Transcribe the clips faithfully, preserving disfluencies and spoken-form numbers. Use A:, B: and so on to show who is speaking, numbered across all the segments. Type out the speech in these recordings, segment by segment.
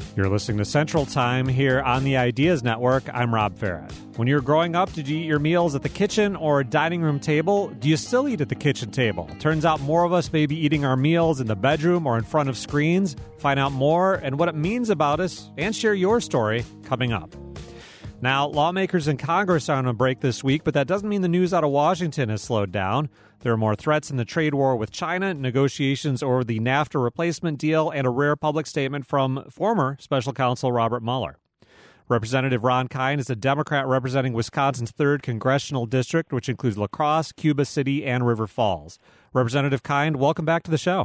A: You're listening to Central Time here on the Ideas Network. I'm Rob Farrett. When you were growing up, did you eat your meals at the kitchen or dining room table? Do you still eat at the kitchen table? Turns out more of us may be eating our meals in the bedroom or in front of screens. Find out more and what it means about us and share your story coming up. Now, lawmakers in Congress are on a break this week, but that doesn't mean the news out of Washington has slowed down. There are more threats in the trade war with China, negotiations over the NAFTA replacement deal, and a rare public statement from former special counsel Robert Mueller. Representative Ron Kind is a Democrat representing Wisconsin's third congressional district, which includes La Crosse, Cuba City, and River Falls. Representative Kind, welcome back to the show.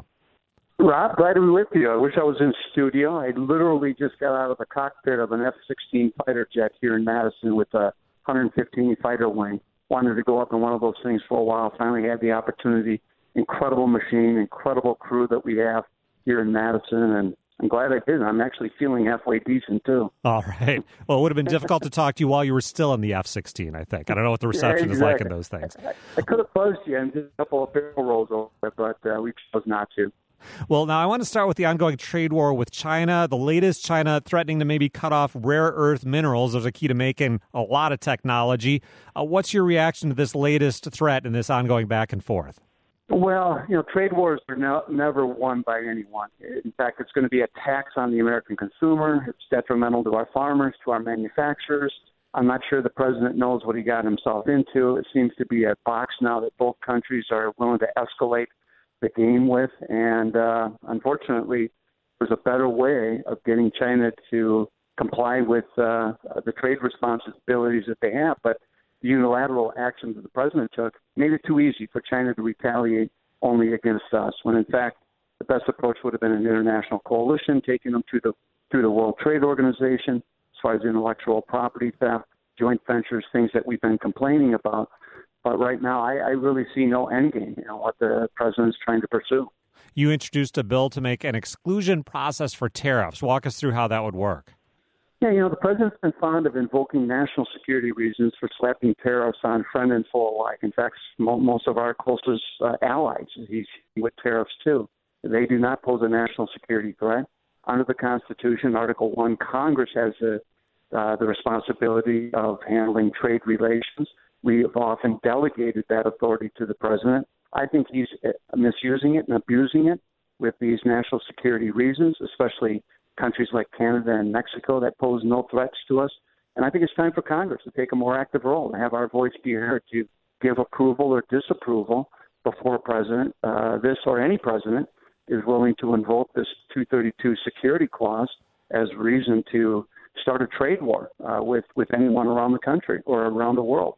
B: Rob, glad to be with you. I wish I was in studio. I literally just got out of the cockpit of an F sixteen fighter jet here in Madison with a one hundred fifteen fighter wing. Wanted to go up in one of those things for a while. Finally had the opportunity. Incredible machine, incredible crew that we have here in Madison, and I'm glad I did. I'm actually feeling halfway decent, too.
A: All right. Well, it would have been difficult to talk to you while you were still in the F sixteen, I think. I don't know what the reception
B: yeah, exactly.
A: is like in those things.
B: I, I could have buzzed you and did a couple of barrel rolls over it, but uh, we chose not to.
A: Well, now I want to start with the ongoing trade war with China. The latest, China threatening to maybe cut off rare earth minerals as a key to making a lot of technology. Uh, what's your reaction to this latest threat and this ongoing back and forth?
B: Well, you know, trade wars are no, never won by anyone. In fact, it's going to be a tax on the American consumer. It's detrimental to our farmers, to our manufacturers. I'm not sure the president knows what he got himself into. It seems to be a box now that both countries are willing to escalate the game with, and uh, unfortunately, there's a better way of getting China to comply with uh, the trade responsibilities that they have. But the unilateral actions that the president took made it too easy for China to retaliate only against us, when in fact the best approach would have been an international coalition, taking them through the through the World Trade Organization as far as intellectual property theft, joint ventures, things that we've been complaining about. But right now, I, I really see no end game, you know, what the president's trying to pursue.
A: You introduced a bill to make an exclusion process for tariffs. Walk us through how that would work.
B: Yeah, you know, the president's been fond of invoking national security reasons for slapping tariffs on friend and foe alike. In fact, most of our closest uh, allies, he's with tariffs too. They do not pose a national security threat. Under the Constitution, Article one, Congress has a, uh, the responsibility of handling trade relations. We have often delegated that authority to the president. I think he's misusing it and abusing it with these national security reasons, especially countries like Canada and Mexico that pose no threats to us. And I think it's time for Congress to take a more active role and have our voice be heard to give approval or disapproval before a president, uh, this or any president, is willing to invoke this two thirty-two security clause as reason to start a trade war uh, with, with anyone around the country or around the world.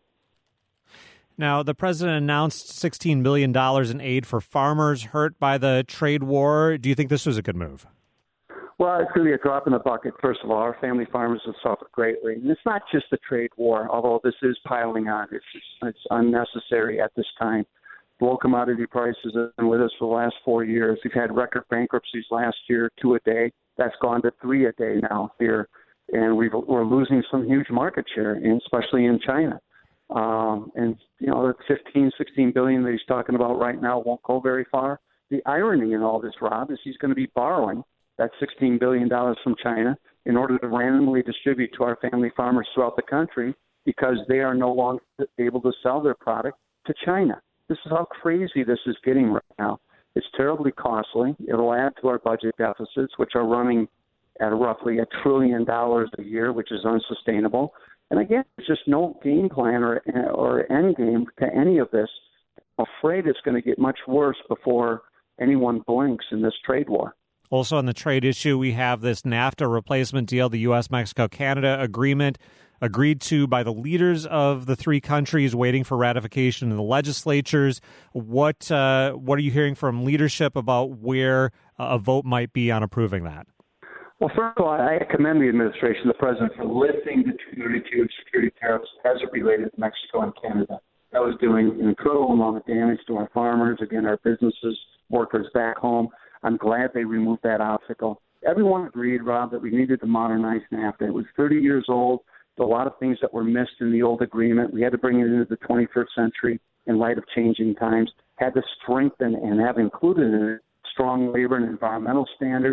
A: Now, the president announced sixteen billion dollars in aid for farmers hurt by the trade war. Do you think this was a good move?
B: Well, it's going to be a drop in the bucket. First of all, our family farmers have suffered greatly. And it's not just the trade war, although this is piling on. It's, it's unnecessary at this time. Low commodity prices have been with us for the last four years. We've had record bankruptcies last year, two a day. That's gone to three a day now here. And we've, we're losing some huge market share, especially in China. Um, and, you know, the fifteen, sixteen billion that he's talking about right now won't go very far. The irony in all this, Rob, is he's going to be borrowing that sixteen billion dollars from China in order to randomly distribute to our family farmers throughout the country because they are no longer able to sell their product to China. This is how crazy this is getting right now. It's terribly costly. It'll add to our budget deficits, which are running at roughly a trillion dollars a year, which is unsustainable. And again, there's just no game plan or or end game to any of this. I'm afraid it's going to get much worse before anyone blinks in this trade war.
A: Also on the trade issue, we have this NAFTA replacement deal, the U S Mexico Canada agreement agreed to by the leaders of the three countries, waiting for ratification in the legislatures. What uh, what are you hearing from leadership about where a vote might be on approving that?
B: Well, first of all, I commend the administration, the president, for lifting the two thirty-two security tariffs as it related to Mexico and Canada. That was doing an incredible amount of damage to our farmers, again, our businesses, workers back home. I'm glad they removed that obstacle. Everyone agreed, Rob, that we needed to modernize NAFTA. It was thirty years old. There were a lot of things that were missed in the old agreement. We had to bring it into the twenty-first century in light of changing times, had to strengthen and have included in it strong labor and environmental standards.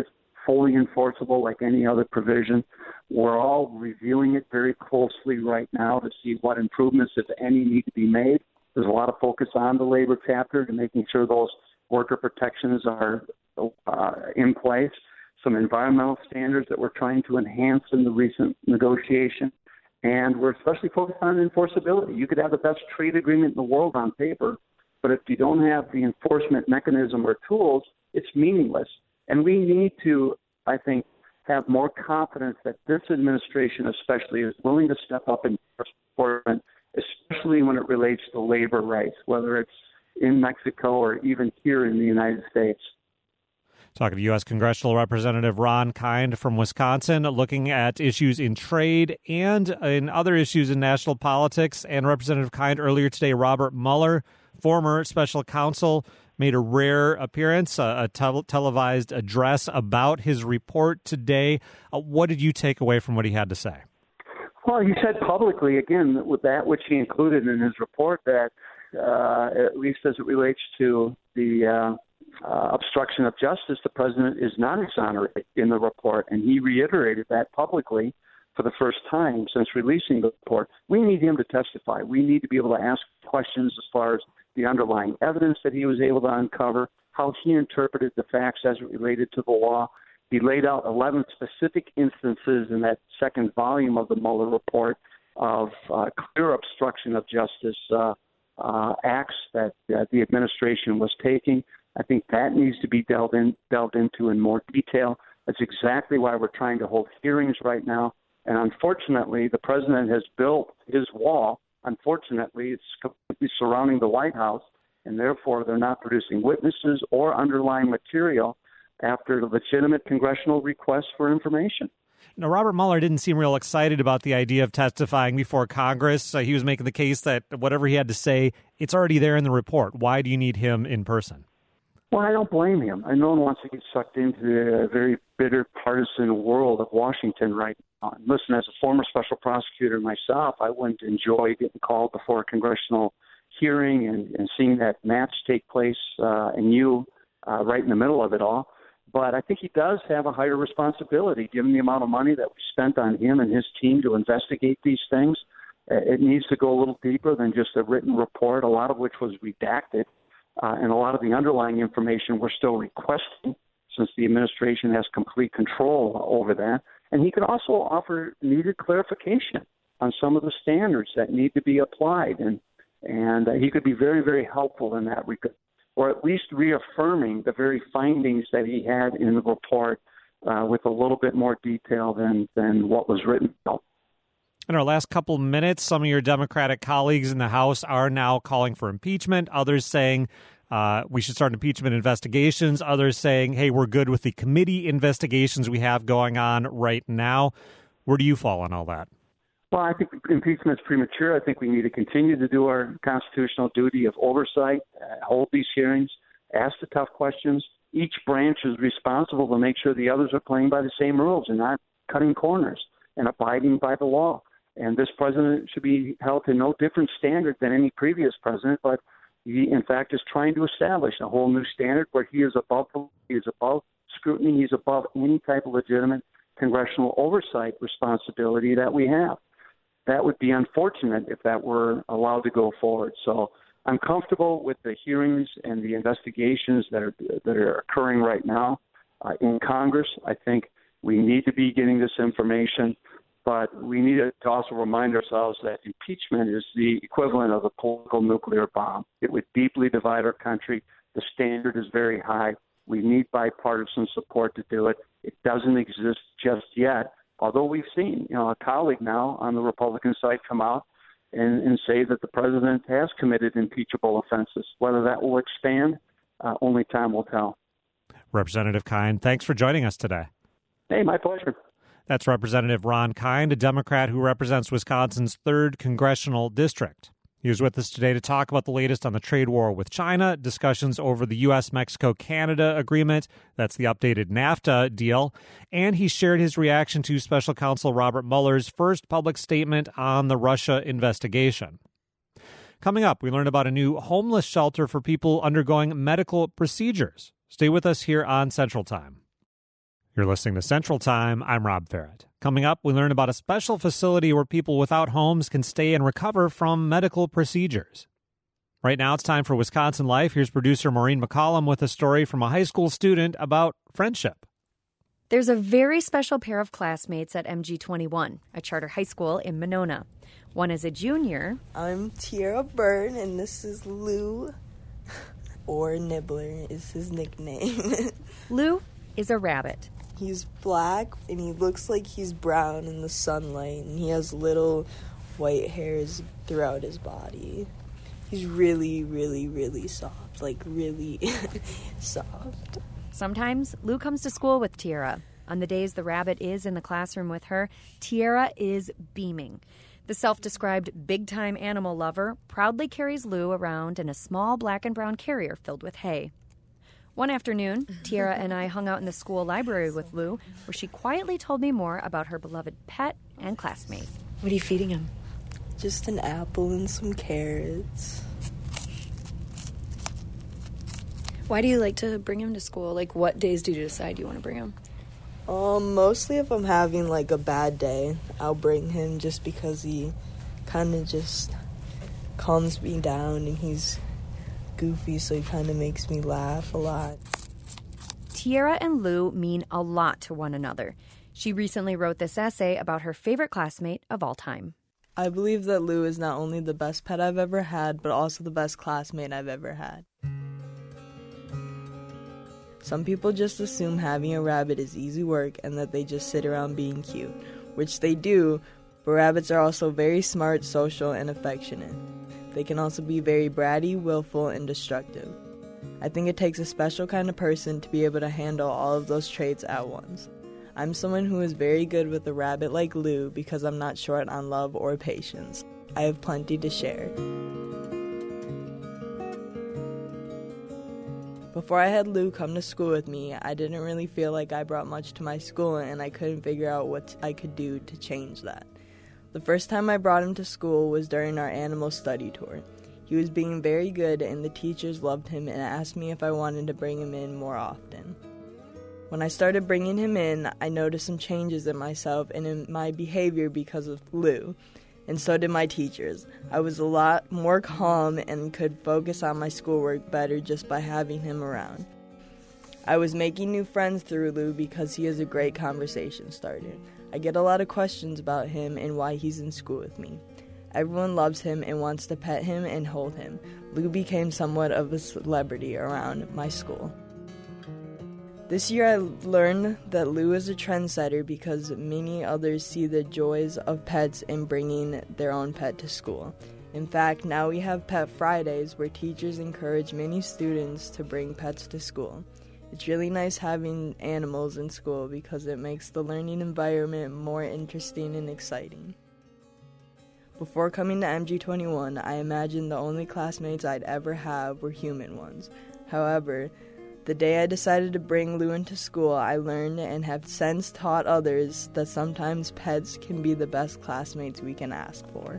B: fully enforceable like any other provision. We're all reviewing it very closely right now to see what improvements, if any, need to be made. There's a lot of focus on the labor chapter and making sure those worker protections are uh, in place. Some environmental standards that we're trying to enhance in the recent negotiation. And we're especially focused on enforceability. You could have the best trade agreement in the world on paper, but if you don't have the enforcement mechanism or tools, it's meaningless. And we need to, I think, have more confidence that this administration especially is willing to step up and enforcement, especially when it relates to labor rights, whether it's in Mexico or even here in the United States.
A: Talking to U S Congressional Representative Ron Kind from Wisconsin, looking at issues in trade and in other issues in national politics. And Representative Kind, earlier today, Robert Mueller, former special counsel, made a rare appearance, a, a tel- televised address about his report today. Uh, what did you take away from what he had to say?
B: Well, he said publicly, again, with that which he included in his report, that uh, at least as it relates to the uh, uh, obstruction of justice, the president is not exonerated in the report. And he reiterated that publicly for the first time since releasing the report. We need him to testify. We need to be able to ask questions as far as the underlying evidence that he was able to uncover, how he interpreted the facts as it related to the law. He laid out eleven specific instances in that second volume of the Mueller report of uh, clear obstruction of justice uh, uh, acts that uh, the administration was taking. I think that needs to be delved in, delved into in more detail. That's exactly why we're trying to hold hearings right now. And unfortunately, the president has built his wall. Unfortunately, it's completely surrounding the White House, and therefore they're not producing witnesses or underlying material after the legitimate congressional requests for information.
A: Now, Robert Mueller didn't seem real excited about the idea of testifying before Congress. Uh, he was making the case that whatever he had to say, it's already there in the report. Why do you need him in person?
B: Well, I don't blame him. I no one wants to get sucked into a very bitter partisan world of Washington right now. And listen, as a former special prosecutor myself, I wouldn't enjoy getting called before a congressional hearing and, and seeing that match take place uh, and you uh, right in the middle of it all. But I think he does have a higher responsibility, given the amount of money that we spent on him and his team to investigate these things. It needs to go a little deeper than just a written report, a lot of which was redacted. Uh, and a lot of the underlying information we're still requesting, since the administration has complete control over that. And he could also offer needed clarification on some of the standards that need to be applied. And, and uh, he could be very, very helpful in that regard, or at least reaffirming the very findings that he had in the report uh, with a little bit more detail than, than what was written about.
A: In our last couple minutes, some of your Democratic colleagues in the House are now calling for impeachment. Others saying uh, we should start impeachment investigations. Others saying, hey, we're good with the committee investigations we have going on right now. Where do you fall on all that?
B: Well, I think impeachment is premature. I think we need to continue to do our constitutional duty of oversight, uh, hold these hearings, ask the tough questions. Each branch is responsible to make sure the others are playing by the same rules and not cutting corners and abiding by the law. And this president should be held to no different standard than any previous president, but he, in fact, is trying to establish a whole new standard where he is above he is above scrutiny, he's above any type of legitimate congressional oversight responsibility that we have. That would be unfortunate if that were allowed to go forward. So I'm comfortable with the hearings and the investigations that are that are occurring right now uh, in Congress. I think we need to be getting this information. But we need to also remind ourselves that impeachment is the equivalent of a political nuclear bomb. It would deeply divide our country. The standard is very high. We need bipartisan support to do it. It doesn't exist just yet, although we've seen, you know, a colleague now on the Republican side come out and, and say that the president has committed impeachable offenses. Whether that will expand, uh, only time will tell.
A: Representative Kind, thanks for joining us today.
B: Hey, my pleasure.
A: That's Representative Ron Kind, a Democrat who represents Wisconsin's third congressional district. He was with us today to talk about the latest on the trade war with China, discussions over the U S Mexico Canada agreement, that's the updated NAFTA deal, and he shared his reaction to Special Counsel Robert Mueller's first public statement on the Russia investigation. Coming up, we learn about a new homeless shelter for people undergoing medical procedures. Stay with us here on Central Time. You're listening to Central Time. I'm Rob Ferret. Coming up, we learn about a special facility where people without homes can stay and recover from medical procedures. Right now, it's time for Wisconsin Life. Here's producer Maureen McCollum with a story from a high school student about friendship.
C: There's a very special pair of classmates at M G twenty-one, a charter high school in Monona. One is a junior.
D: I'm Tiara Byrne, and this is Lou, or Nibbler is his nickname.
C: Lou is a rabbit.
D: He's black, and he looks like he's brown in the sunlight, and he has little white hairs throughout his body. He's really, really, really soft, like really soft.
C: Sometimes Lou comes to school with Tiara. On the days the rabbit is in the classroom with her, Tiara is beaming. The self-described big-time animal lover proudly carries Lou around in a small black and brown carrier filled with hay. One afternoon, Tiara and I hung out in the school library with Lou, where she quietly told me more about her beloved pet and classmates. What are you feeding him?
D: Just an apple and some carrots.
E: Why do you like to bring him to school? Like, what days do you decide you want to bring him?
D: Um, mostly if I'm having, like, a bad day, I'll bring him just because he kind of just calms me down, and he's goofy, so he kind of makes me laugh a lot.
C: Tiara and Lou mean a lot to one another. She recently wrote this essay about her favorite classmate of all time.
D: I believe that Lou is not only the best pet I've ever had, but also the best classmate I've ever had. Some people just assume having a rabbit is easy work and that they just sit around being cute, which they do, but rabbits are also very smart, social, and affectionate. They can also be very bratty, willful, and destructive. I think it takes a special kind of person to be able to handle all of those traits at once. I'm someone who is very good with a rabbit like Lou because I'm not short on love or patience. I have plenty to share. Before I had Lou come to school with me, I didn't really feel like I brought much to my school, and I couldn't figure out what I could do to change that. The first time I brought him to school was during our animal study tour. He was being very good, and the teachers loved him and asked me if I wanted to bring him in more often. When I started bringing him in, I noticed some changes in myself and in my behavior because of Lou, and so did my teachers. I was a lot more calm and could focus on my schoolwork better just by having him around. I was making new friends through Lou because he is a great conversation starter. I get a lot of questions about him and why he's in school with me. Everyone loves him and wants to pet him and hold him. Lou became somewhat of a celebrity around my school. This year I learned that Lou is a trendsetter because many others see the joys of pets in bringing their own pet to school. In fact, now we have Pet Fridays where teachers encourage many students to bring pets to school. It's really nice having animals in school because it makes the learning environment more interesting and exciting. Before coming to M G twenty-one, I imagined the only classmates I'd ever have were human ones. However, the day I decided to bring Lou into school, I learned and have since taught others that sometimes pets can be the best classmates we can ask for.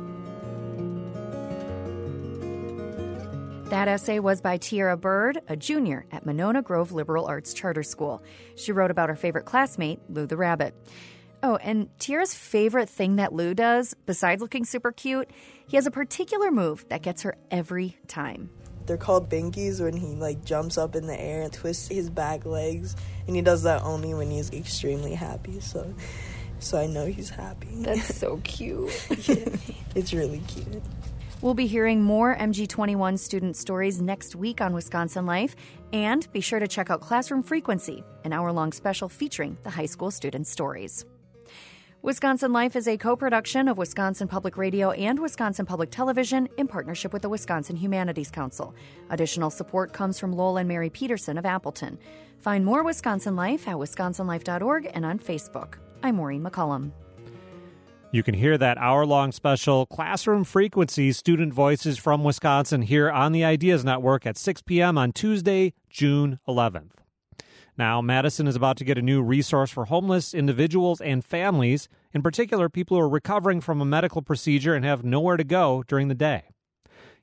C: That essay was by Tiara Byrne, a junior at Monona Grove Liberal Arts Charter School. She wrote about her favorite classmate, Lou the rabbit. Oh, and Tiara's favorite thing that Lou does, besides looking super cute, he has a particular move that gets her every time.
D: They're called binkies when he like jumps up in the air and twists his back legs, and he does that only when he's extremely happy, so so I know he's happy.
E: That's so cute.
D: Yeah, it's really cute.
C: We'll be hearing more M G twenty-one student stories next week on Wisconsin Life, and be sure to check out Classroom Frequency, an hour-long special featuring the high school student stories. Wisconsin Life is a co-production of Wisconsin Public Radio and Wisconsin Public Television in partnership with the Wisconsin Humanities Council. Additional support comes from Lowell and Mary Peterson of Appleton. Find more Wisconsin Life at wisconsin life dot org and on Facebook. I'm Maureen McCollum.
A: You can hear that hour-long special Classroom Frequency Student Voices from Wisconsin here on the Ideas Network at six p.m. on Tuesday, June eleventh. Now, Madison is about to get a new resource for homeless individuals and families, in particular people who are recovering from a medical procedure and have nowhere to go during the day.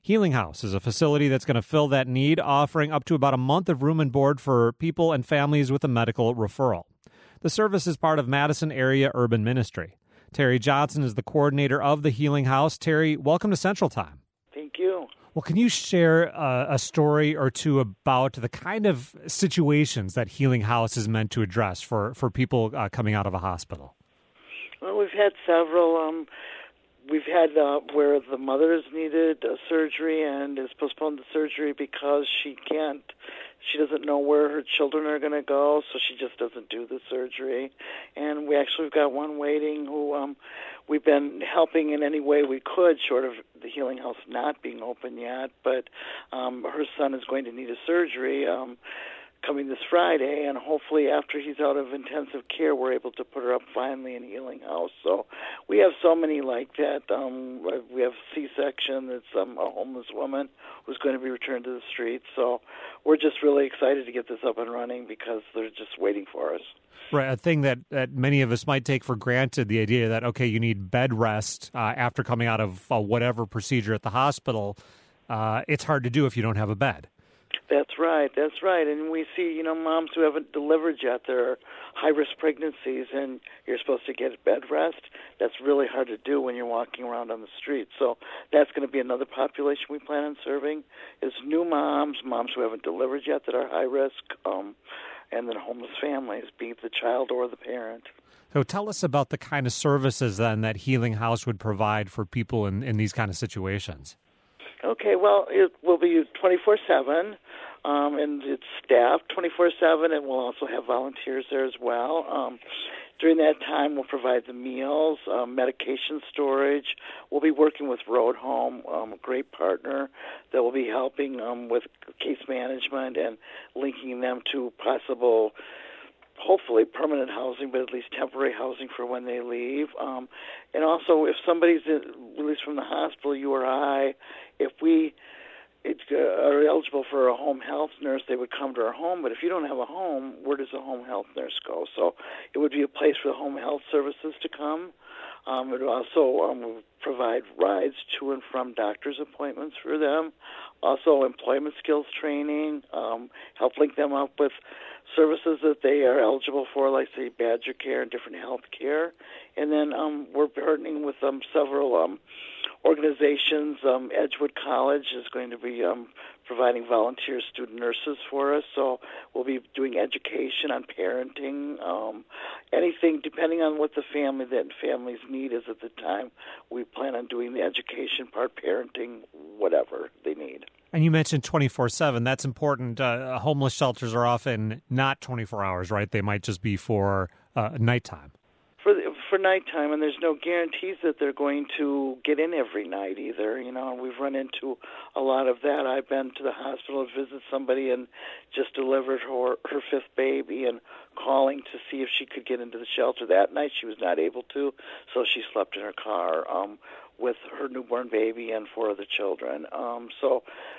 A: Healing House is a facility that's going to fill that need, offering up to about a month of room and board for people and families with a medical referral. The service is part of Madison Area Urban Ministry. Terry Johnson is the coordinator of the Healing House. Terry, welcome to Central Time.
F: Thank you.
A: Well, can you share uh, a story or two about the kind of situations that Healing House is meant to address for, for people uh, coming out of a hospital?
F: Well, we've had several. Um, we've had uh, where the mother has needed a surgery and has postponed the surgery because she can't, she doesn't know where her children are going to go, so she just doesn't do the surgery. And we actually have got one waiting who um, we've been helping in any way we could, short of the Healing House not being open yet. But um, her son is going to need a surgery um, coming this Friday, and hopefully after he's out of intensive care, we're able to put her up finally in Healing House. So we have so many like that. Um, we have C-section. It's um, a homeless woman who's going to be returned to the streets. So we're just really excited to get this up and running because they're just waiting for us.
A: Right, a thing that, that many of us might take for granted, the idea that, okay, you need bed rest uh, after coming out of uh, whatever procedure at the hospital. Uh, it's hard to do if you don't have a bed.
F: That's right, that's right. And we see, you know, moms who haven't delivered yet, they're high-risk pregnancies, and you're supposed to get bed rest. That's really hard to do when you're walking around on the street. So that's going to be another population we plan on serving, is new moms, moms who haven't delivered yet that are high-risk, um, and then homeless families, be it the child or the parent.
A: So tell us about the kind of services, then, that Healing House would provide for people in, in these kind of situations.
F: Okay, well, it will be twenty-four seven, um, and it's staffed twenty-four seven, and we'll also have volunteers there as well. Um, during that time, we'll provide the meals, um, medication storage. We'll be working with Road Home, um, a great partner that will be helping um, with case management and linking them to possible, hopefully permanent housing, but at least temporary housing for when they leave. Um, and also, if somebody's released from the hospital, you or I, if we it, uh, are eligible for a home health nurse, they would come to our home. But if you don't have a home, where does a home health nurse go? So it would be a place for the home health services to come. Um, it would also um, provide rides to and from doctor's appointments for them. Also, employment skills training, um, help link them up with services that they are eligible for, like, say, Badger Care and different health care. And then um, we're partnering with um, several um, organizations. Um, Edgewood College is going to be um, providing volunteer student nurses for us, so we'll be doing education on parenting, um, anything, depending on what the family that families need is at the time. We plan on doing the education part, parenting, whatever they need.
A: And you mentioned twenty-four seven. That's important. Uh, homeless shelters are often not twenty-four hours, right? They might just be for uh, nighttime.
F: For the, for nighttime, and there's no guarantees that they're going to get in every night either. You know, we've run into a lot of that. I've been to the hospital to visit somebody and just delivered her her fifth baby and calling to see if she could get into the shelter that night. She was not able to, so she slept in her car um, with her newborn baby and four other children. Um, so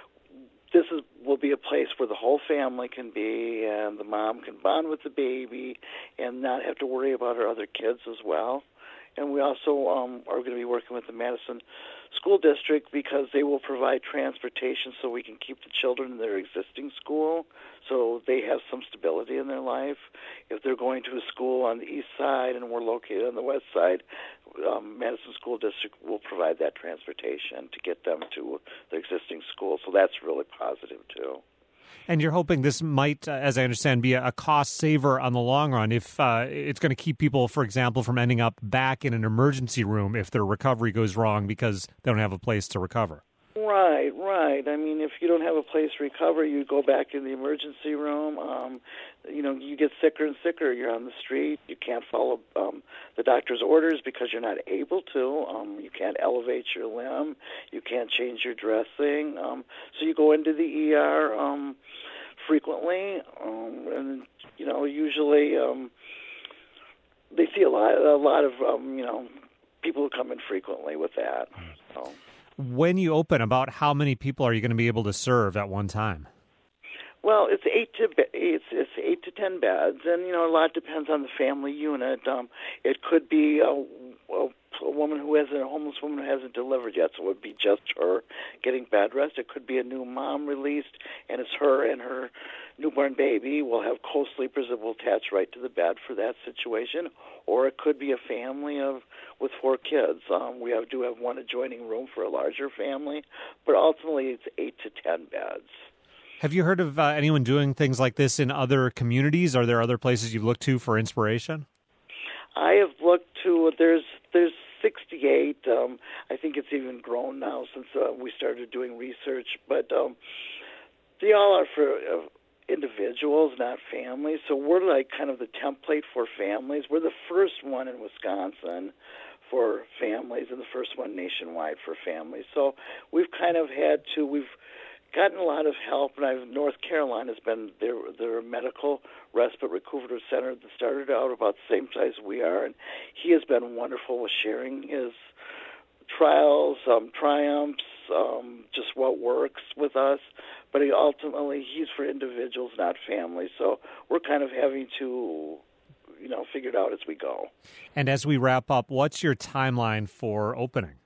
F: this is will be a place where the whole family can be, and the mom can bond with the baby and not have to worry about her other kids as well. And we also um, are going to be working with the Madison School District because they will provide transportation so we can keep the children in their existing school so they have some stability in their life. If they're going to a school on the east side and we're located on the west side, um, Madison School District will provide that transportation to get them to their existing school. So that's really positive, too.
A: And you're hoping this might, uh, as I understand, be a cost saver on the long run if uh, it's going to keep people, for example, from ending up back in an emergency room if their recovery goes wrong because they don't have a place to recover.
F: Right, right. I mean, if you don't have a place to recover, you go back in the emergency room. Um, you know, you get sicker and sicker. You're on the street. You can't follow um, the doctor's orders because you're not able to. Um, you can't elevate your limb. You can't change your dressing. Um, so you go into the E R um, frequently, um, and you know, usually um, they see a lot, a lot of um, you know, people who come in frequently with that. So.
A: When you open, about how many people are you going to be able to serve at one time?
F: Well, it's eight to it's it's eight to ten beds, and you know a lot depends on the family unit. Um, it could be uh, a, a woman who hasn't, a homeless woman who hasn't delivered yet, so it would be just her getting bed rest. It could be a new mom released, and it's her and her newborn baby will have co-sleepers that will attach right to the bed for that situation. Or it could be a family of with four kids. Um, we have, do have one adjoining room for a larger family, but ultimately it's eight to ten beds.
A: Have you heard of uh, anyone doing things like this in other communities? Are there other places you've looked to for inspiration?
F: I have looked to, there's there's sixty-eight. Um, I think it's even grown now since uh, we started doing research, but um, they all are for uh, individuals, not families. So we're like kind of the template for families. We're the first one in Wisconsin for families and the first one nationwide for families. So we've kind of had to, we've gotten a lot of help, and I've, North Carolina has been their, their medical respite recuperative center that started out about the same size we are, and he has been wonderful with sharing his trials, um, triumphs, um, just what works with us. But he ultimately, he's for individuals, not families. So we're kind of having to, you know, figure it out as we go.
A: And as we wrap up, what's your timeline for opening?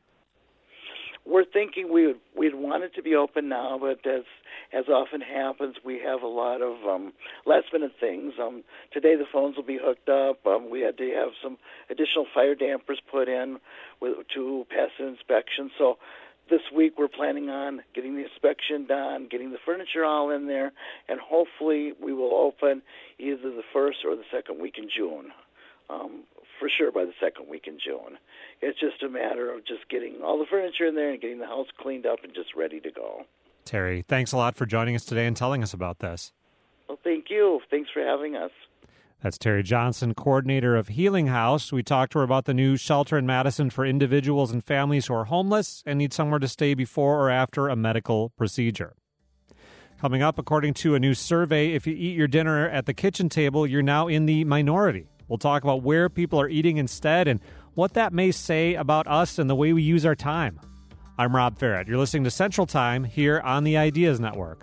F: We're thinking we would, we'd want it to be open now, but as as often happens, we have a lot of um, last-minute things. Um, today the phones will be hooked up. Um, we had to have some additional fire dampers put in with, to pass an inspection. So this week we're planning on getting the inspection done, getting the furniture all in there, and hopefully we will open either the first or the second week in June. Um, for sure by the second week in June. It's just a matter of just getting all the furniture in there and getting the house cleaned up and just ready to go.
A: Terry, thanks a lot for joining us today and telling us about this.
F: Well, thank you. Thanks for having us.
A: That's Terry Johnson, coordinator of Healing House. We talked to her about the new shelter in Madison for individuals and families who are homeless and need somewhere to stay before or after a medical procedure. Coming up, according to a new survey, if you eat your dinner at the kitchen table, you're now in the minority. We'll talk about where people are eating instead and what that may say about us and the way we use our time. I'm Rob Ferret. You're listening to Central Time here on the Ideas Network.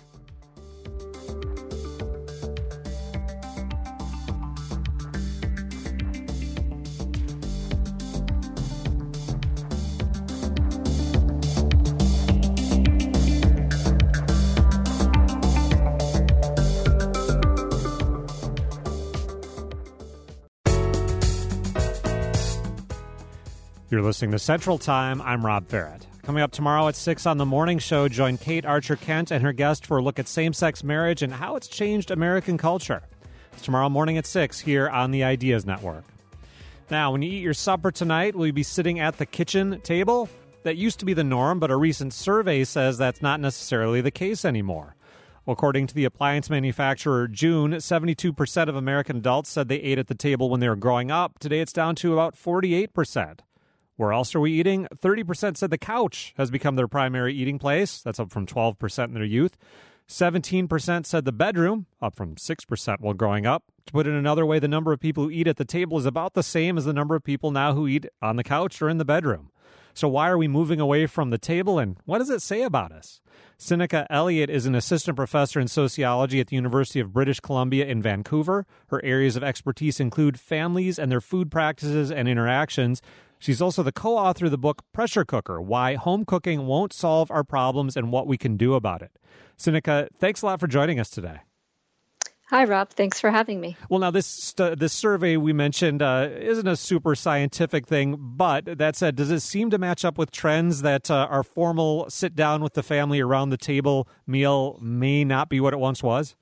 A: You're listening to Central Time. I'm Rob Ferret. Coming up tomorrow at six on The Morning Show, join Kate Archer-Kent and her guest for a look at same-sex marriage and how it's changed American culture. It's tomorrow morning at six here on the Ideas Network. Now, when you eat your supper tonight, will you be sitting at the kitchen table? That used to be the norm, but a recent survey says that's not necessarily the case anymore. According to the appliance manufacturer June, seventy-two percent of American adults said they ate at the table when they were growing up. Today, it's down to about forty-eight percent. Where else are we eating? thirty percent said the couch has become their primary eating place. That's up from twelve percent in their youth. seventeen percent said the bedroom, up from six percent while growing up. To put it another way, the number of people who eat at the table is about the same as the number of people now who eat on the couch or in the bedroom. So why are we moving away from the table, and what does it say about us? Seneca Elliott is an assistant professor in sociology at the University of British Columbia in Vancouver. Her areas of expertise include families and their food practices and interactions. She's also the co-author of the book Pressure Cooker, Why Home Cooking Won't Solve Our Problems and What We Can Do About It. Seneca, thanks a lot for joining us today.
G: Hi, Rob. Thanks for having me.
A: Well, now, this st- this survey we mentioned uh, isn't a super scientific thing, but that said, does it seem to match up with trends that uh, our formal sit-down with the family around the table meal may not be what it once was?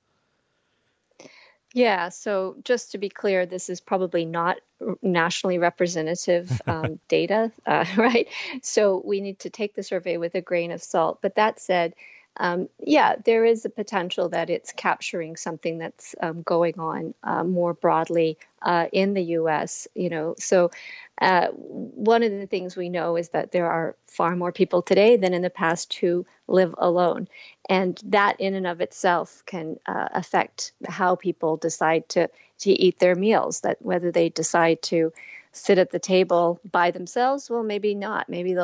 G: Yeah, so just to be clear, this is probably not nationally representative um, data, uh, right? So we need to take the survey with a grain of salt. But that said, um, yeah, there is a potential that it's capturing something that's um, going on uh, more broadly uh, in the U S, you know. So uh, one of the things we know is that there are far more people today than in the past who live alone. And that in and of itself can uh, affect how people decide to, to eat their meals, that whether they decide to sit at the table by themselves, well, maybe not. Maybe they'll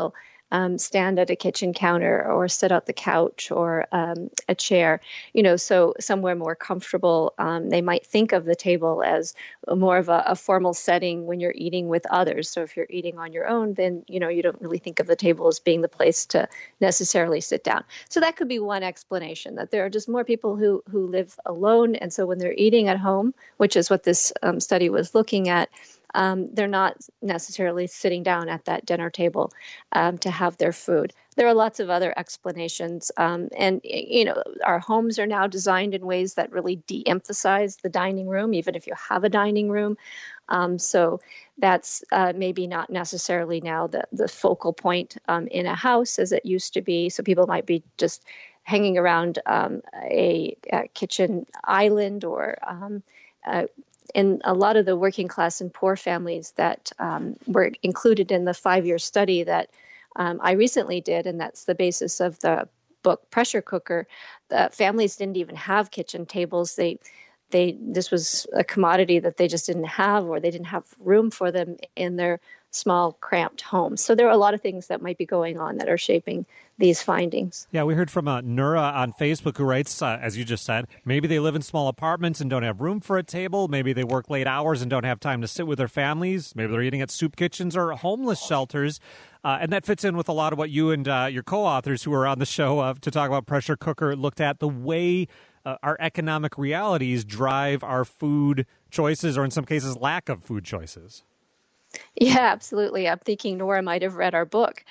G: um, stand at a kitchen counter or sit at the couch or um, a chair, you know, so somewhere more comfortable. Um, they might think of the table as more of a, a formal setting when you're eating with others. So if you're eating on your own, then, you know, you don't really think of the table as being the place to necessarily sit down. So that could be one explanation, that there are just more people who, who live alone. And so when they're eating at home, which is what this um, study was looking at, um, they're not necessarily sitting down at that dinner table um, to have their food. There are lots of other explanations. Um, and, you know, our homes are now designed in ways that really de-emphasize the dining room, even if you have a dining room. Um, so that's uh, maybe not necessarily now the, the focal point um, in a house as it used to be. So people might be just hanging around um, a, a kitchen island or um, uh, in a lot of the working class and poor families that um, were included in the five-year study that um, I recently did, and that's the basis of the book Pressure Cooker, the families didn't even have kitchen tables. They They this was a commodity that they just didn't have, or they didn't have room for them in their small, cramped homes. So there are a lot of things that might be going on that are shaping these findings.
A: Yeah, we heard from uh, Nura on Facebook who writes, uh, as you just said, maybe they live in small apartments and don't have room for a table. Maybe they work late hours and don't have time to sit with their families. Maybe they're eating at soup kitchens or homeless shelters. Uh, and that fits in with a lot of what you and uh, your co-authors who are on the show uh, to talk about Pressure Cooker looked at, the way uh, our economic realities drive our food choices, or in some cases, lack of food choices.
G: Yeah, absolutely. I'm thinking Nora might have read our book.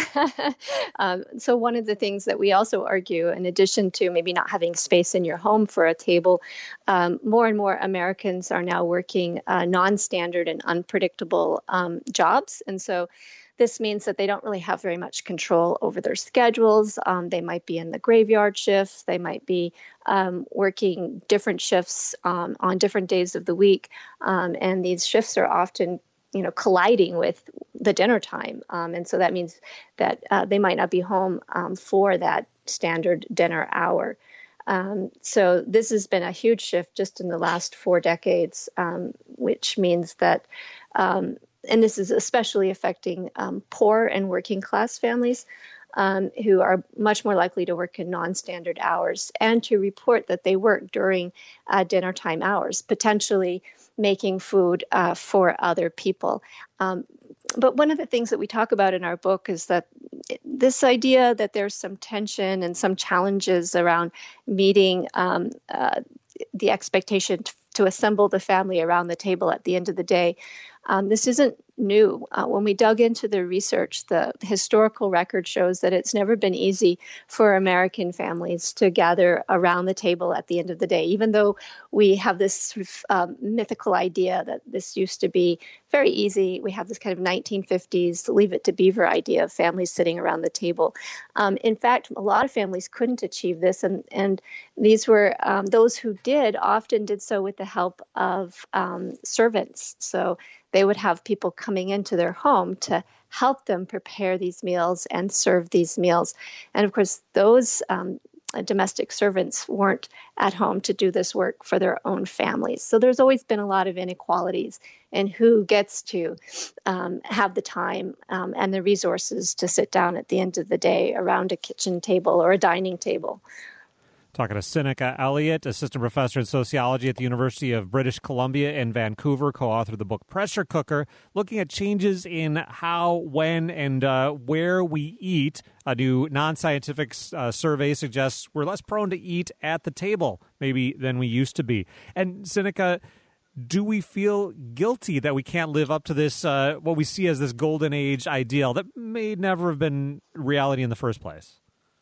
G: um, so one of the things that we also argue, in addition to maybe not having space in your home for a table, um, more and more Americans are now working uh, non-standard and unpredictable um, jobs. And so this means that they don't really have very much control over their schedules. Um, they might be in the graveyard shifts. They might be um, working different shifts um, on different days of the week. Um, and these shifts are often you know, colliding with the dinner time. Um, and so that means that uh, they might not be home um, for that standard dinner hour. Um, so this has been a huge shift just in the last four decades, um, which means that, um, and this is especially affecting um, poor and working class families, Um, who are much more likely to work in non-standard hours and to report that they work during uh, dinner time hours, potentially making food uh, for other people. Um, but one of the things that we talk about in our book is that this idea that there's some tension and some challenges around meeting um, uh, the expectation to, to assemble the family around the table at the end of the day. Um, this isn't new. Uh, when we dug into the research, the historical record shows that it's never been easy for American families to gather around the table at the end of the day, even though we have this sort of, um, mythical idea that this used to be very easy. We have this kind of nineteen fifties Leave It to Beaver idea of families sitting around the table. Um, in fact, a lot of families couldn't achieve this, and, and these were um, those who did often did so with the help of um, servants. So they would have people coming into their home to help them prepare these meals and serve these meals. And of course, those um, domestic servants weren't at home to do this work for their own families. So there's always been a lot of inequalities in who gets to um, have the time um, and the resources to sit down at the end of the day around a kitchen table or a dining table.
A: Talking to Sinica Elliott, assistant professor in sociology at the University of British Columbia in Vancouver, co-author of the book Pressure Cooker, looking at changes in how, when, and uh, where we eat. A new non-scientific uh, survey suggests we're less prone to eat at the table, maybe, than we used to be. And Sinica, do we feel guilty that we can't live up to this, uh, what we see as this golden age ideal that may never have been reality in the first place?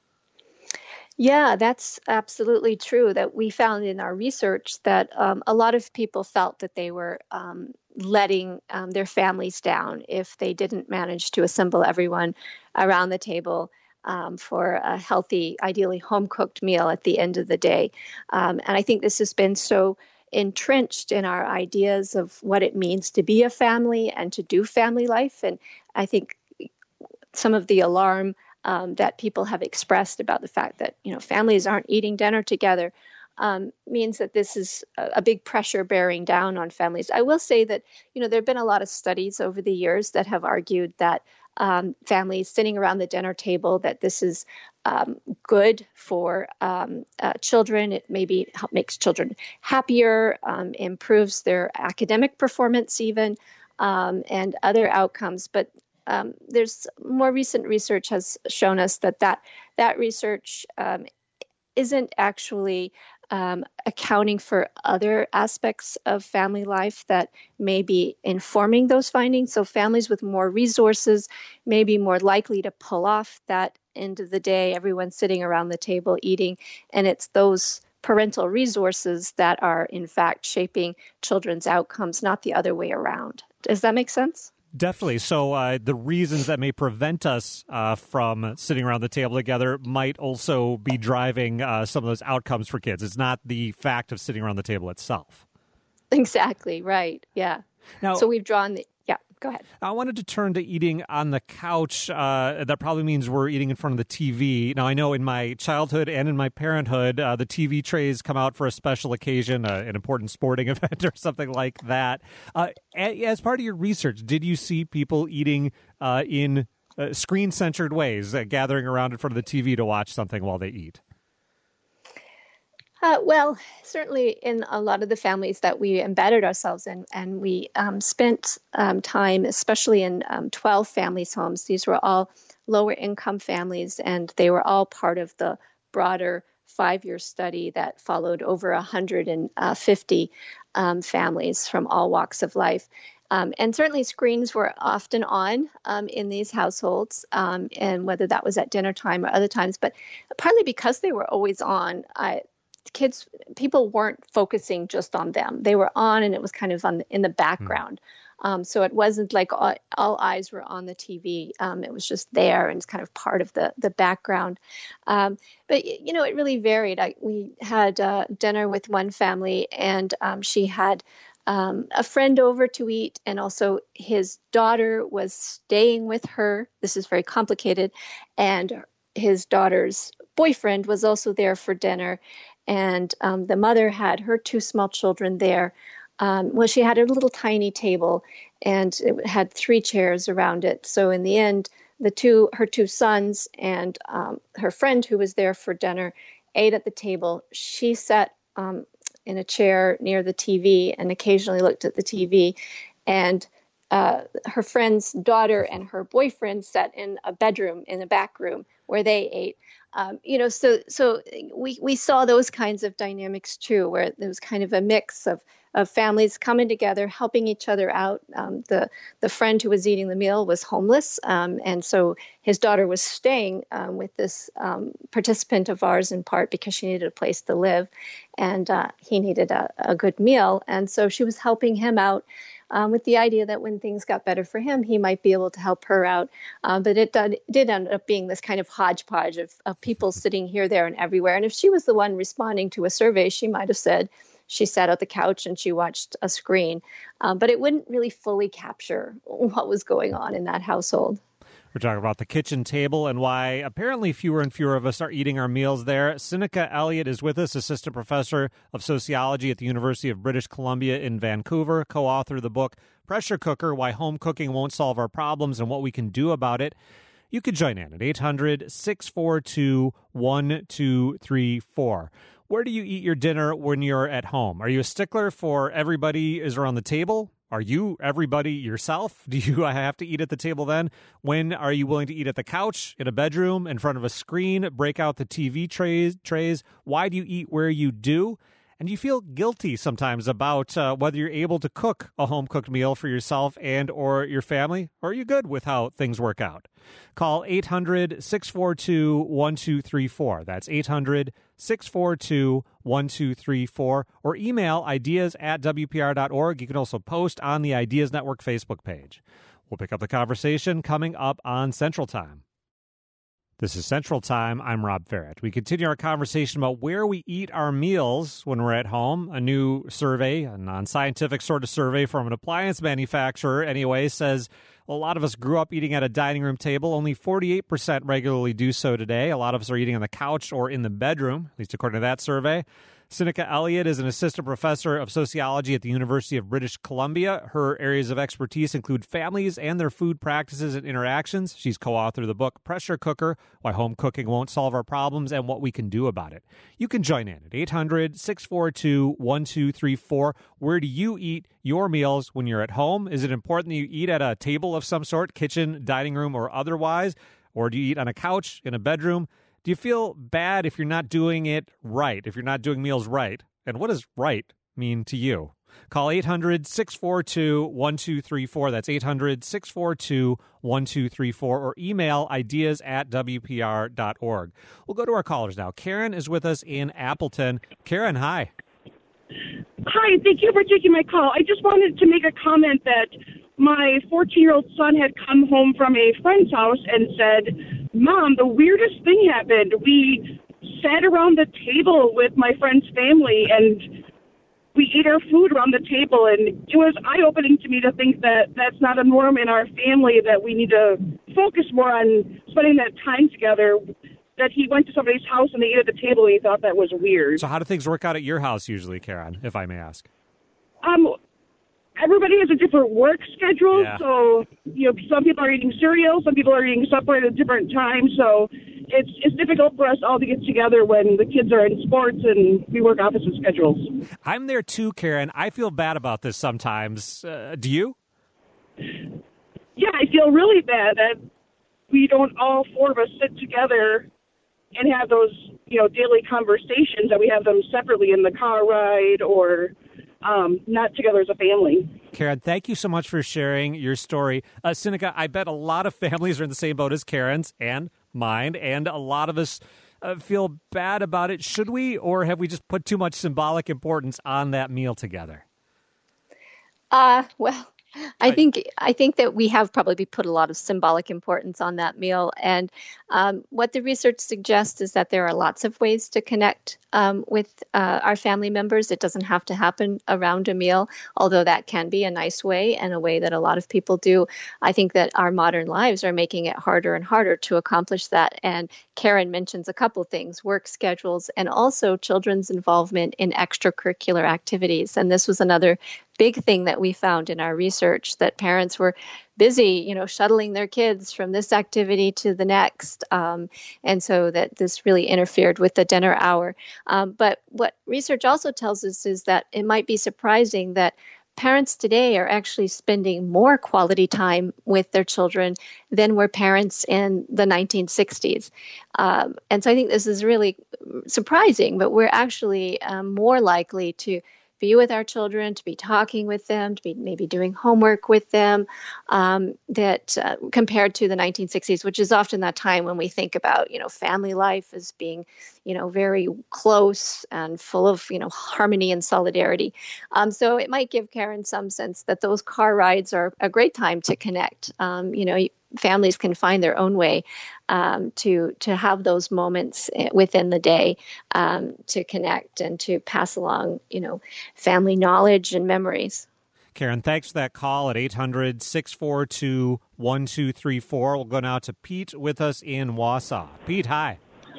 G: Yeah, that's absolutely true. That we found in our research that um, a lot of people felt that they were um, letting um, their families down if they didn't manage to assemble everyone around the table um, for a healthy, ideally home-cooked meal at the end of the day. Um, and I think this has been so entrenched in our ideas of what it means to be a family and to do family life. And I think some of the alarm Um, that people have expressed about the fact that, you know, families aren't eating dinner together um, means that this is a, a big pressure bearing down on families. I will say that, you know, there have been a lot of studies over the years that have argued that um, families sitting around the dinner table, that this is um, good for um, uh, children. It maybe help, makes children happier, um, improves their academic performance even, um, and other outcomes. But um, there's more recent research has shown us that that, that research um, isn't actually um, accounting for other aspects of family life that may be informing those findings. So families with more resources may be more likely to pull off that end of the day, everyone sitting around the table eating, and it's those parental resources that are in fact shaping children's outcomes, not the other way around. Does that make sense?
A: Definitely. So uh, the reasons that may prevent us uh, from sitting around the table together might also be driving uh, some of those outcomes for kids. It's not the fact of sitting around the table itself.
G: Exactly. Right. Yeah.
A: Now,
G: so we've drawn the, yeah, go ahead.
A: I wanted to turn to eating on the couch. Uh, that probably means we're eating in front of the T V. Now, I know in my childhood and in my parenthood, uh, the T V trays come out for a special occasion, uh, an important sporting event or something like that. Uh, as part of your research, did you see people eating uh, in uh, screen-centered ways, uh, gathering around in front of the T V to watch something while they eat?
G: Uh, well, certainly in a lot of the families that we embedded ourselves in, and we um, spent um, time, especially in um, twelve families' homes. These were all lower income families, and they were all part of the broader five-year study that followed over one hundred fifty um, families from all walks of life. Um, and certainly screens were often on um, in these households, um, and whether that was at dinner time or other times, but partly because they were always on, I, kids, people weren't focusing just on them. They were on, and it was kind of on the, in the background. Mm. Um, so it wasn't like all, all eyes were on the T V. Um, it was just there, and it's kind of part of the the background. Um, but you know, it really varied. I, we had uh, dinner with one family, and um, she had um, a friend over to eat, and also his daughter was staying with her. This is very complicated, and his daughter's boyfriend was also there for dinner. And um, the mother had her two small children there. Um, well, she had a little tiny table, and it had three chairs around it. So in the end, the two, her two sons and um, her friend who was there for dinner ate at the table. She sat um, in a chair near the T V and occasionally looked at the T V. And uh, her friend's daughter and her boyfriend sat in a bedroom in the back room where they ate. Um, you know, so so we, we saw those kinds of dynamics too, where there was kind of a mix of, of families coming together, helping each other out. Um, the the friend who was eating the meal was homeless, um, and so his daughter was staying um, with this um, participant of ours in part because she needed a place to live, and uh, he needed a, a good meal, and so she was helping him out. Um, with the idea that when things got better for him, he might be able to help her out. Um, but it did, did end up being this kind of hodgepodge of, of people sitting here, there, and everywhere. And if she was the one responding to a survey, she might have said she sat at the couch and she watched a screen. Um, but it wouldn't really fully capture what was going on in that household.
A: We're talking about the kitchen table and why apparently fewer and fewer of us are eating our meals there. Sinikka Elliott is with us, assistant professor of sociology at the University of British Columbia in Vancouver, co-author of the book Pressure Cooker, Why Home Cooking Won't Solve Our Problems and What We Can Do About It. You could join in at eight hundred, six four two, one two three four. Where do you eat your dinner when you're at home? Are you a stickler for everybody is around the table? Are you everybody yourself? Do you have to eat at the table then? When are you willing to eat at the couch, in a bedroom, in front of a screen? Break out the T V trays. trays? Why do you eat where you do? And you feel guilty sometimes about uh, whether you're able to cook a home-cooked meal for yourself and or your family, or are you good with how things work out? Call eight hundred, six four two, one two three four. That's eight hundred, six four two, one two three four. Or email ideas at W P R dot org. You can also post on the Ideas Network Facebook page. We'll pick up the conversation coming up on Central Time. This is Central Time. I'm Rob Ferret. We continue our conversation about where we eat our meals when we're at home. A new survey, a non-scientific sort of survey from an appliance manufacturer anyway, says a lot of us grew up eating at a dining room table. Only forty-eight percent regularly do so today. A lot of us are eating on the couch or in the bedroom, at least according to that survey. Seneca Elliott is an assistant professor of sociology at the University of British Columbia. Her areas of expertise include families and their food practices and interactions. She's co-authored the book Pressure Cooker, Why Home Cooking Won't Solve Our Problems and What We Can Do About It. You can join in at eight hundred, six four two, one two three four. Where do you eat your meals when you're at home? Is it important that you eat at a table of some sort, kitchen, dining room, or otherwise? Or do you eat on a couch, in a bedroom? Do you feel bad if you're not doing it right, if you're not doing meals right? And what does right mean to you? Call eight hundred, six four two, one two three four. That's eight hundred, six four two, one two three four. Or email ideas at w p r dot org. We'll go to our callers now. Karen is with us in Appleton. Karen, hi.
H: Hi, thank you for taking my call. I just wanted to make a comment that my fourteen-year-old son had come home from a friend's house and said, Mom, the weirdest thing happened. We sat around the table with my friend's family and we ate our food around the table, and it was eye-opening to me to think that that's not a norm in our family, that we need to focus more on spending that time together. That he went to somebody's house and they ate at the table and he thought that was weird.
A: So how do things work out at your house usually, Karen, if I may ask?
H: Um, everybody has a different work schedule,
A: yeah.
H: so you know some people are eating cereal, some people are eating supper at a different time, so it's it's difficult for us all to get together when the kids are in sports and we work opposite schedules.
A: I'm there too, Karen. I feel bad about this sometimes. Uh, do you?
H: Yeah, I feel really bad that we don't all four of us sit together and have those, you know, daily conversations, that we have them separately in the car ride or um, not together as a family.
A: Karen, thank you so much for sharing your story. Uh, Seneca, I bet a lot of families are in the same boat as Karen's and mine, and a lot of us uh, feel bad about it. Should we, or have we just put too much symbolic importance on that meal together?
G: Uh, well, I think I think that we have probably put a lot of symbolic importance on that meal. And um, what the research suggests is that there are lots of ways to connect um, with uh, our family members. It doesn't have to happen around a meal, although that can be a nice way and a way that a lot of people do. I think that our modern lives are making it harder and harder to accomplish that. And Karen mentions a couple things: work schedules and also children's involvement in extracurricular activities. And this was another big thing that we found in our research, that parents were busy, you know, shuttling their kids from this activity to the next. Um, and so that this really interfered with the dinner hour. Um, but what research also tells us is that it might be surprising that parents today are actually spending more quality time with their children than were parents in the nineteen sixties. Um, and so I think this is really surprising, but we're actually um, more likely to be with our children, to be talking with them, to be maybe doing homework with them, um, that uh, compared to the nineteen sixties, which is often that time when we think about, you know, family life as being, you know, very close and full of, you know, harmony and solidarity. Um, so it might give Karen some sense that those car rides are a great time to connect. Um, you know, families can find their own way um, to to have those moments within the day um, to connect and to pass along, you know, family knowledge and memories.
A: Karen, thanks for that call at eight hundred, six four two, one two three four. We'll go now to Pete with us in Wausau. Pete, hi.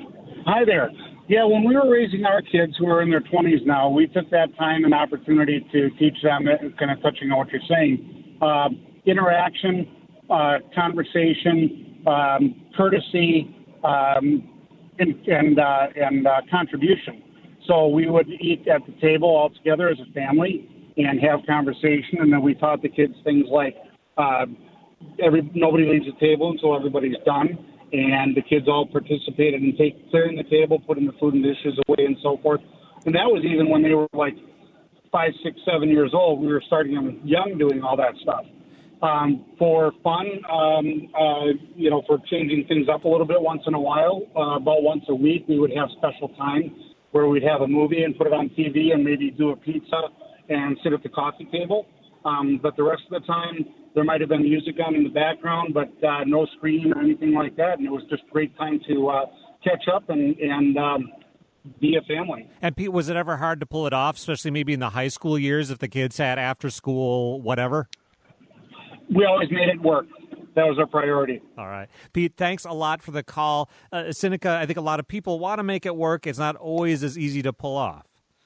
I: Hi there. Yeah, when we were raising our kids who are in their twenties now, we took that time and opportunity to teach them, kind of touching on what you're saying, uh, interaction, Uh, conversation, um, courtesy, um, and and, uh, and uh, contribution. So we would eat at the table all together as a family and have conversation, and then we taught the kids things like uh, every nobody leaves the table until everybody's done, and the kids all participated in take, clearing the table, putting the food and dishes away, and so forth. And that was even when they were like five, six, seven years old. We were starting them young doing all that stuff. Um, for fun, um, uh, you know, for changing things up a little bit once in a while, uh, about once a week, we would have special time where we'd have a movie and put it on T V and maybe do a pizza and sit at the coffee table. Um, but the rest of the time, there might have been music on in the background, but uh, no screen or anything like that. And it was just a great time to uh, catch up and, and um, be a family.
A: And Pete, was it ever hard to pull it off, especially maybe in the high school years if the kids had after school, whatever?
I: We always made it work. That was our priority.
A: All right. Pete, thanks a lot for the call. Uh, Seneca, I think a lot of people want to make it work. It's not always as easy to pull off.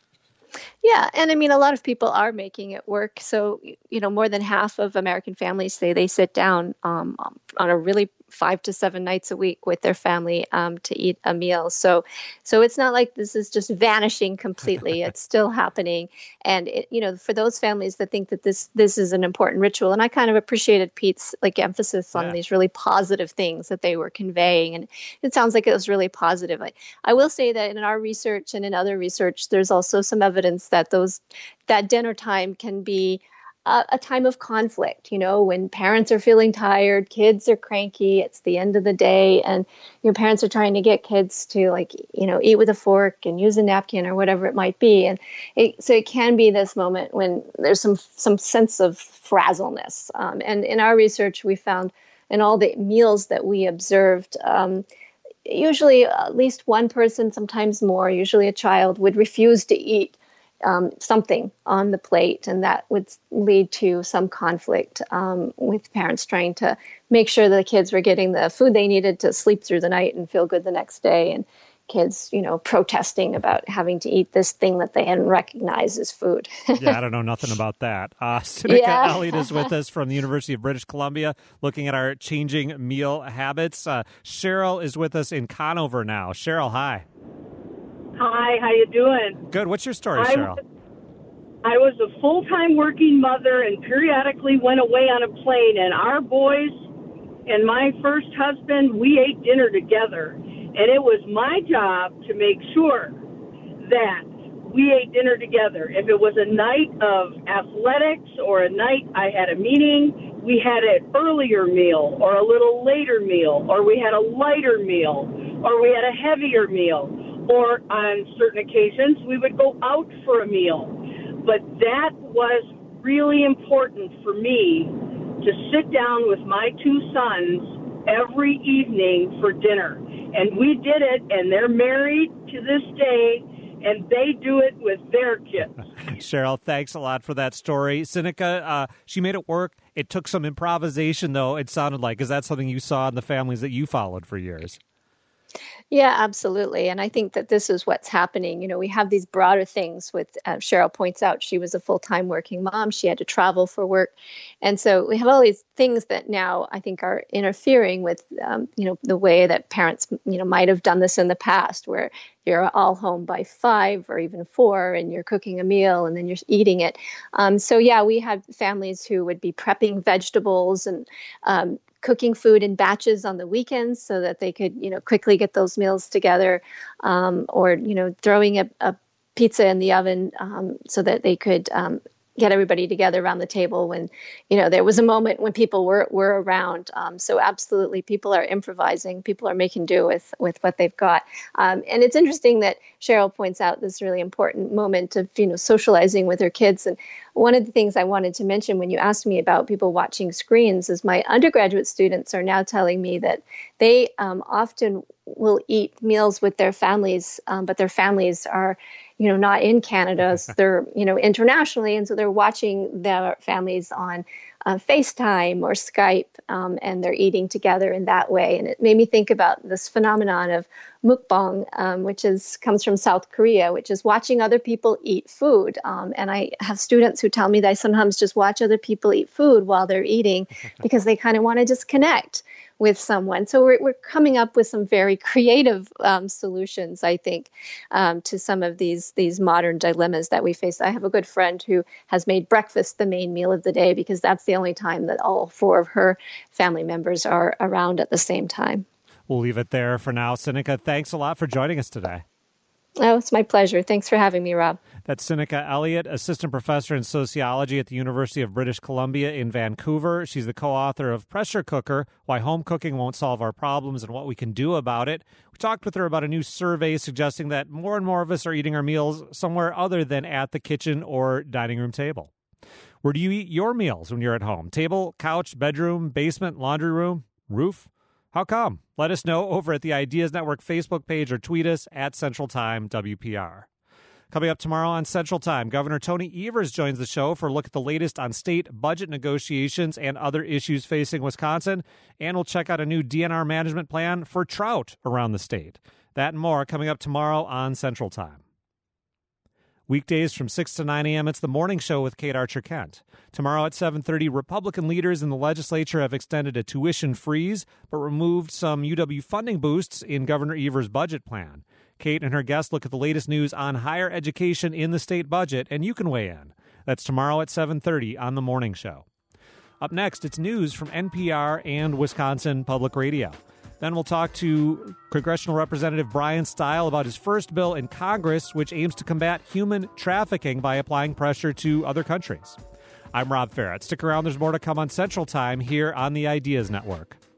G: Yeah, and I mean, a lot of people are making it work. So, you know, more than half of American families say they sit down um, on a really five to seven nights a week with their family um, to eat a meal. So, so it's not like this is just vanishing completely. It's still happening, and it, you know, for those families that think that this this is an important ritual, and I kind of appreciated Pete's like emphasis on
A: Yeah.
G: these really positive things that they were conveying, and it sounds like it was really positive. I, I will say that in our research and in other research, there's also some evidence that those that dinner time can be a, a time of conflict, you know, when parents are feeling tired, kids are cranky, it's the end of the day, and your parents are trying to get kids to, like, you know, eat with a fork and use a napkin or whatever it might be. And it, so it can be this moment when there's some some sense of frazzleness. Um, and in our research, we found in all the meals that we observed, um, usually at least one person, sometimes more, usually a child, would refuse to eat Um, something on the plate, and that would lead to some conflict um, with parents trying to make sure the kids were getting the food they needed to sleep through the night and feel good the next day, and kids, you know, protesting about having to eat this thing that they hadn't recognized as food.
A: Yeah, I don't know nothing about that. Uh, Seneca
G: Yeah.
A: Elliott is with us from the University of British Columbia, looking at our changing meal habits. Uh, Cheryl is with us in Conover now. Cheryl, hi.
H: Hi, how you doing?
A: Good. What's your story,
H: I
A: Cheryl?
H: was, I was a full-time working mother and periodically went away on a plane, and our boys and my first husband, we ate dinner together. And it was my job to make sure that we ate dinner together. If it was a night of athletics or a night I had a meeting, we had an earlier meal or a little later meal, or we had a lighter meal, or we had a heavier meal. Or on certain occasions, we would go out for a meal. But that was really important for me to sit down with my two sons every evening for dinner. And we did it, and they're married to this day, and they do it with their kids.
A: Cheryl, thanks a lot for that story. Seneca, uh, she made it work. It took some improvisation, though, it sounded like. Is that something you saw in the families that you followed for years?
G: Yeah, absolutely. And I think that this is what's happening. You know, we have these broader things with, uh, Cheryl points out, she was a full-time working mom. She had to travel for work. And so we have all these things that now I think are interfering with, um, you know, the way that parents, you know, might have done this in the past, where you're all home by five or even four and you're cooking a meal and then you're eating it. Um, so, yeah, we had families who would be prepping vegetables and um, cooking food in batches on the weekends so that they could, you know, quickly get those meals together, um, or, you know, throwing a, a pizza in the oven um, so that they could um, get everybody together around the table when, you know, there was a moment when people were, were around. Um, so absolutely, people are improvising. People are making do with, with what they've got. Um, and it's interesting that Cheryl points out this really important moment of, you know, socializing with her kids. And one of the things I wanted to mention when you asked me about people watching screens is my undergraduate students are now telling me that they um, often will eat meals with their families, um, but their families are, you know, not in Canada. So they're, you know, internationally. And so they're watching their families on uh, FaceTime or Skype, um, and they're eating together in that way. And it made me think about this phenomenon of mukbang, um, which is comes from South Korea, which is watching other people eat food. Um, and I have students who tell me they sometimes just watch other people eat food while they're eating because they kind of want to just connect with someone. So we're we're coming up with some very creative um, solutions, I think, um, to some of these these modern dilemmas that we face. I have a good friend who has made breakfast the main meal of the day because that's the only time that all four of her family members are around at the same time.
A: We'll leave it there for now. Seneca, thanks a lot for joining us today.
G: Oh, it's my pleasure. Thanks for having me, Rob.
A: That's Seneca Elliott, assistant professor in sociology at the University of British Columbia in Vancouver. She's the co-author of Pressure Cooker, Why Home Cooking Won't Solve Our Problems and What We Can Do About It. We talked with her about a new survey suggesting that more and more of us are eating our meals somewhere other than at the kitchen or dining room table. Where do you eat your meals when you're at home? Table, couch, bedroom, basement, laundry room, roof? How come? Let us know over at the Ideas Network Facebook page or tweet us at Central Time W P R. Coming up tomorrow on Central Time, Governor Tony Evers joins the show for a look at the latest on state budget negotiations and other issues facing Wisconsin. And we'll check out a new D N R management plan for trout around the state. That and more coming up tomorrow on Central Time. Weekdays from six to nine a.m., it's The Morning Show with Kate Archer-Kent. Tomorrow at seven thirty, Republican leaders in the legislature have extended a tuition freeze, but removed some U W funding boosts in Governor Evers' budget plan. Kate and her guests look at the latest news on higher education in the state budget, and you can weigh in. That's tomorrow at seven thirty on The Morning Show. Up next, it's news from N P R and Wisconsin Public Radio. Then we'll talk to Congressional Representative Brian Stile about his first bill in Congress, which aims to combat human trafficking by applying pressure to other countries. I'm Rob Ferrett. Stick around. There's more to come on Central Time here on the Ideas Network.